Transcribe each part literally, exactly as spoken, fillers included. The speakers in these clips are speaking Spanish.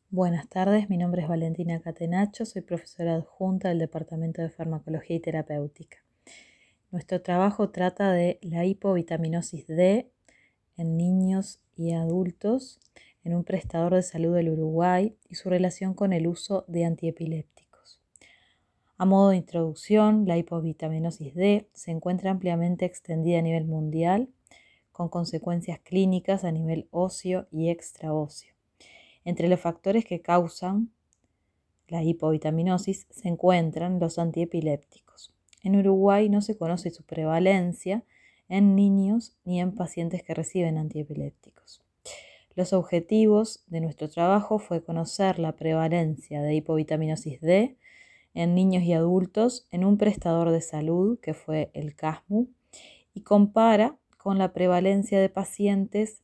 Buenas tardes, mi nombre es Valentina Catenacho, soy profesora adjunta del Departamento de Farmacología y Terapéutica. Nuestro trabajo trata de la hipovitaminosis D en niños y adultos en un prestador de salud del Uruguay y su relación con el uso de antiepilépticos. A modo de introducción, la hipovitaminosis D se encuentra ampliamente extendida a nivel mundial, con consecuencias clínicas a nivel óseo y extraóseo. Entre los factores que causan la hipovitaminosis se encuentran los antiepilépticos. En Uruguay no se conoce su prevalencia en niños ni en pacientes que reciben antiepilépticos. Los objetivos de nuestro trabajo fue conocer la prevalencia de hipovitaminosis D en niños y adultos en un prestador de salud, que fue el CASMU, y compara con la prevalencia de pacientes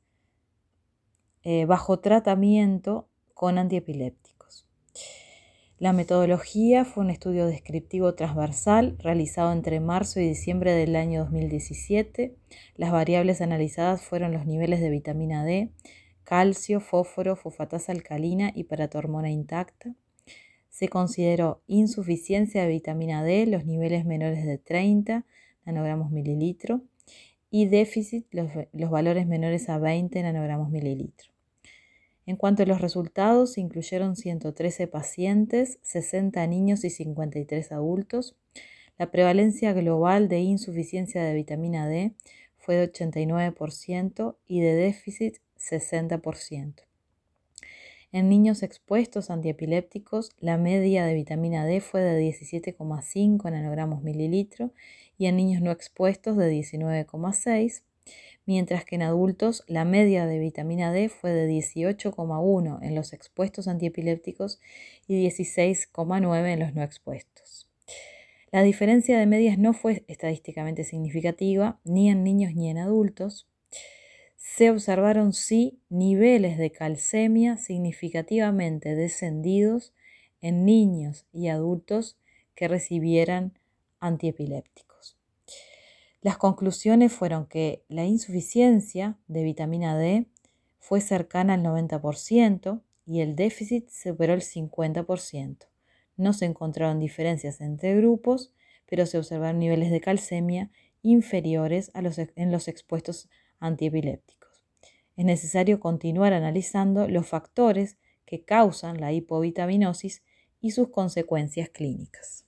eh, bajo tratamiento con antiepilépticos. La metodología fue un estudio descriptivo transversal realizado entre marzo y diciembre del año dos mil diecisiete. Las variables analizadas fueron los niveles de vitamina D, calcio, fósforo, fosfatasa alcalina y paratormona intacta. Se consideró insuficiencia de vitamina D, los niveles menores de treinta nanogramos mililitro, y déficit, los, los valores menores a veinte nanogramos mililitro. En cuanto a los resultados, se incluyeron ciento trece pacientes, sesenta niños y cincuenta y tres adultos. La prevalencia global de insuficiencia de vitamina D fue de ochenta y nueve por ciento y de déficit sesenta por ciento. En niños expuestos a antiepilépticos, la media de vitamina D fue de diecisiete coma cinco nanogramos mililitro y en niños no expuestos de diecinueve coma seis. Mientras que en adultos la media de vitamina D fue de dieciocho coma uno en los expuestos antiepilépticos y dieciséis coma nueve en los no expuestos. La diferencia de medias no fue estadísticamente significativa ni en niños ni en adultos. Se observaron sí niveles de calcemia significativamente descendidos en niños y adultos que recibieran antiepilépticos. Las conclusiones fueron que la insuficiencia de vitamina D fue cercana al noventa por ciento y el déficit superó el cincuenta por ciento. No se encontraron diferencias entre grupos, pero se observaron niveles de calcemia inferiores a los, en los expuestos antiepilépticos. Es necesario continuar analizando los factores que causan la hipovitaminosis y sus consecuencias clínicas.